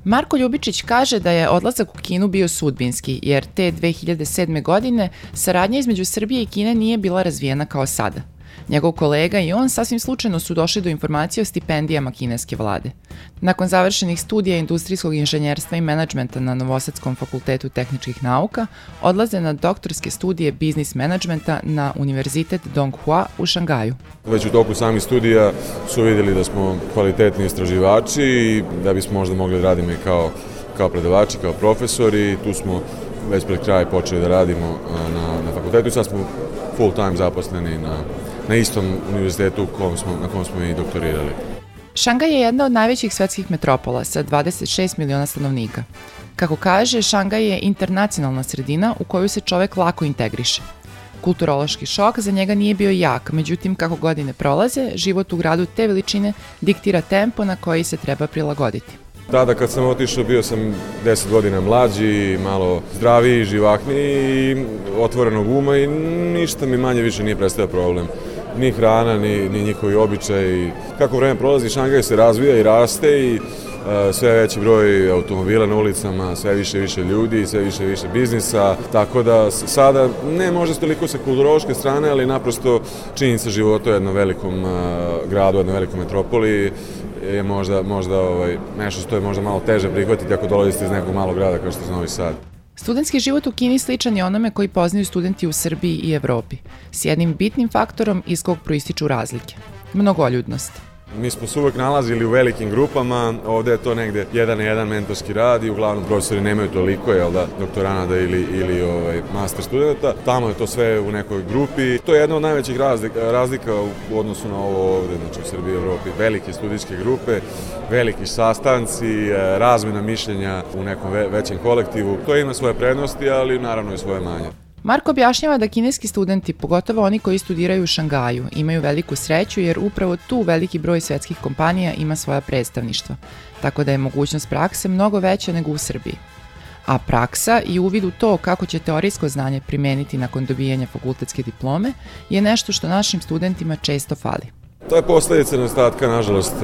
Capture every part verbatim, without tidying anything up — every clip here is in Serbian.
Marko Ljubičić kaže da je odlazak u Kinu bio sudbinski, jer te dve hiljade sedme. godine saradnja između Srbije i Kine nije bila razvijena kao sada. Njegov kolega i on sasvim slučajno su došli do informacije o stipendijama kineske vlade. Nakon završenih studija industrijskog inženjerstva i menadžmenta na Novosadskom fakultetu tehničkih nauka, odlaze na doktorske studije biznis menadžmenta na Univerzitet Donghua u Šangaju. Već u toku samih studija su vidjeli da smo kvalitetni istraživači i da bismo možda mogli da radimo i kao, kao predavači, kao profesori. Tu smo već pred kraj počeli da radimo na, na fakultetu i sad smo full time zaposleni na na istom univerzitetu kom smo, na kom smo i doktorirali. Šangaj je jedna od najvećih svetskih metropola sa dvadeset šest miliona stanovnika. Kako kaže, Šangaj je internacionalna sredina u koju se čovek lako integriše. Kulturološki šok za njega nije bio jak, međutim kako godine prolaze, život u gradu te veličine diktira tempo na koji se treba prilagoditi. Tada kad sam otišao bio sam deset godina mlađi, malo zdraviji, živahniji, otvorenog uma i ništa mi manje više nije predstavio problem. Ni hrana, ni, ni njihovi običaji. Kako vreme prolazi, Šangaj se razvija i raste i uh, sve veći broj automobila na ulicama, sve više i više ljudi, sve više i više biznisa. Tako da sada, ne možda toliko sa kulturološke strane, ali naprosto činjenica života u jednom velikom uh, gradu, u jednom velikom metropoli je možda, možda ovaj, nešto što je možda malo teže prihvatiti ako dolazite iz nekog malog grada kao što je Novi Sad. Studentski život u Kini sličan je onome koji poznaju studenti u Srbiji i Evropi, s jednim bitnim faktorom iz kog proističu razlike – mnogoljudnost. Mi smo se uvek nalazili u velikim grupama, ovde je to negde jedan na jedan mentorski rad i uglavnom profesori nemaju toliko, jel da, doktoranada ili, ili ovaj, master studenta. Tamo je to sve u nekoj grupi. To je jedna od najvećih razlika, razlika u odnosu na ovo ovde, znači u Srbiji i Evropi. Velike studijske grupe, veliki sastanci, razmena mišljenja u nekom ve, većem kolektivu. To ima svoje prednosti, ali naravno i svoje manje. Marko objašnjava da kineski studenti, pogotovo oni koji studiraju u Šangaju, imaju veliku sreću jer upravo tu veliki broj svetskih kompanija ima svoja predstavništva, tako da je mogućnost prakse mnogo veća nego u Srbiji. A praksa i uvid u to kako će teorijsko znanje primeniti nakon dobijanja fakultetske diplome je nešto što našim studentima često fali. To je posledica nedostatka, nažalost,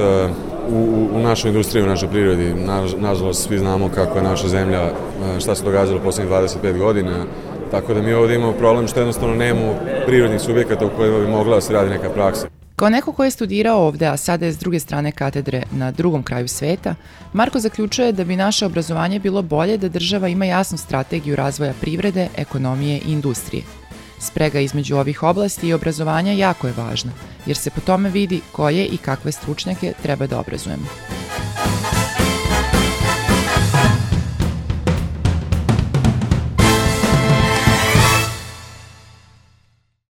u, u našoj industriji, u našoj prirodi. Nažalost, svi znamo kako je naša zemlja, šta se događalo poslednjih dvadeset pet godina. Tako da mi ovdje imamo problem što jednostavno nemamo prirodnih subjekata u kojima bi mogla da se radi neka praksa. Kao neko ko je studirao ovde, a sada je s druge strane katedre na drugom kraju sveta, Marko zaključuje da bi naše obrazovanje bilo bolje da država ima jasnu strategiju razvoja privrede, ekonomije i industrije. Sprega između ovih oblasti i obrazovanja jako je važna, jer se po tome vidi koje i kakve stručnjake treba da obrazujemo.